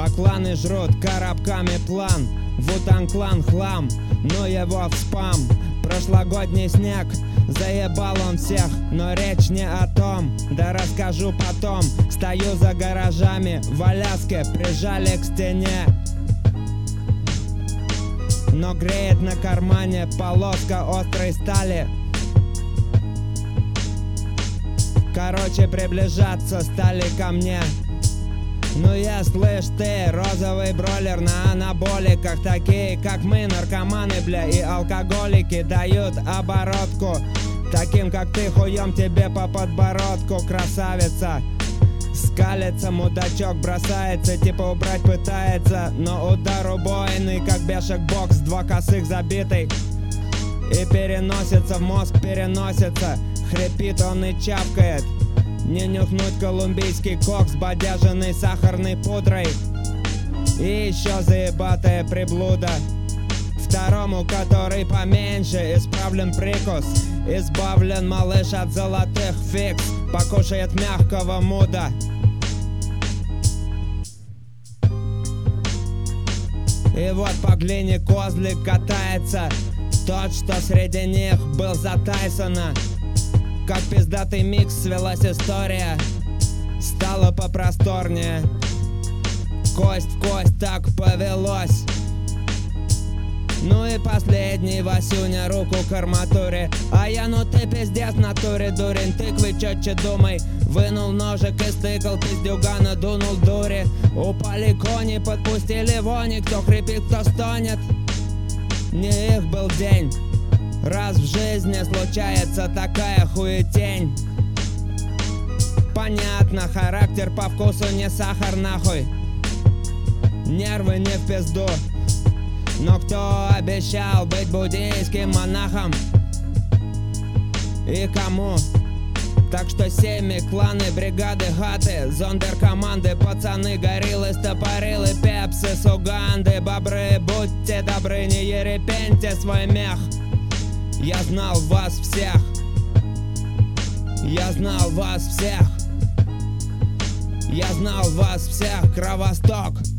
Бакланы жрут коробками план, Вутан-клан хлам, но его в спам. Прошлогодний снег, заебал он всех, но речь не о том, да расскажу потом. Стою за гаражами, в Аляске прижали к стене, но греет на кармане полоска острой стали. Короче, приближаться стали ко мне. Ну я, слышь ты, розовый бройлер на анаболиках. Такие, как мы, наркоманы, бля, и алкоголики, дают оборотку таким, как ты, хуем тебе по подбородку, красавица. Скалится, мудачок бросается, типа убрать пытается, но удар убойный, как бешек бокс, два косых забитый. И переносится в мозг, переносится, хрипит он и чавкает. Не нюхнуть колумбийский кокс, бодяженный сахарной пудрой. И еще заебатая приблуда. Второму, который поменьше, исправлен прикус. Избавлен малыш от золотых фикс, покушает мягкого муда. И вот по глине козлик катается, тот, что среди них был за Тайсона. Как пиздатый микс свелась история, стало попросторнее. Кость в кость так повелось. Ну и последний Васюня руку к арматуре. А я, ну ты пиздец в натуре, дурень. Тыквы четче думай. Вынул ножик и стыкал пиздюгана, дунул дури. Упали кони, подпустили вони. Кто хрипит, кто стонет. Не их был день. Раз в жизни случается такая хуетень. Понятно, характер по вкусу не сахар нахуй. Нервы не в пизду. Но кто обещал быть буддийским монахом? И кому? Так что семьи, кланы, бригады, хаты, зондеркоманды, пацаны, гориллы, стопорилы, пепсы с Уганды, бобры, будьте добры, не ерепеньте свой мех. Я знал вас всех. Я знал вас всех. Я знал вас всех, Кровосток.